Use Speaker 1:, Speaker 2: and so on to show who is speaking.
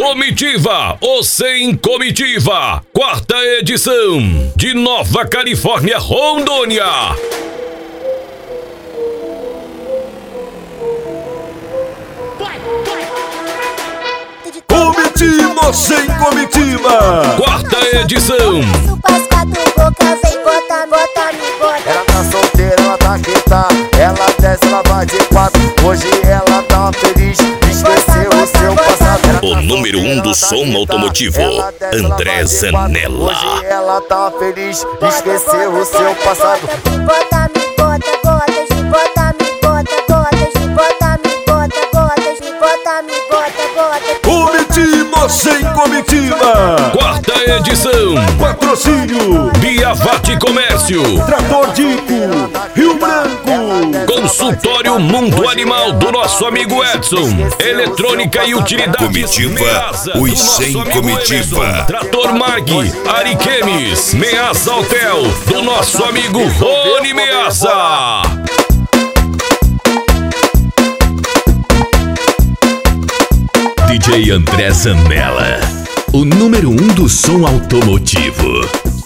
Speaker 1: Comitiva ou Sem Comitiva, 4ª edição, de Nova Califórnia, Rondônia.
Speaker 2: Comitiva sem comitiva,
Speaker 1: 4ª edição.
Speaker 3: Ela tá solteira, ela tá quieta, ela desce, ela vai de 4. Hoje ela tá feliz, esqueceu o seu passado.
Speaker 1: O número 1 do som automotivo, André Zanella.
Speaker 3: Hoje ela tá feliz, esqueceu o seu passado.
Speaker 2: comitiva sem comitiva,
Speaker 1: 4ª edição.
Speaker 2: patrocínio
Speaker 1: Biavati Comércio,
Speaker 2: Trator Dico, Rio Branco,
Speaker 1: Consultório Mundo Animal do nosso amigo Edson, Eletrônica e Utilidades
Speaker 4: Comitiva,
Speaker 1: Measa,
Speaker 4: os
Speaker 1: do nosso
Speaker 4: sem
Speaker 1: amigo
Speaker 4: comitiva.
Speaker 1: Edson. Trator Mag, Ariquemes, Measa Hotel, do nosso amigo Rony Measa.
Speaker 5: DJ André Zanella, o número 1 do som automotivo.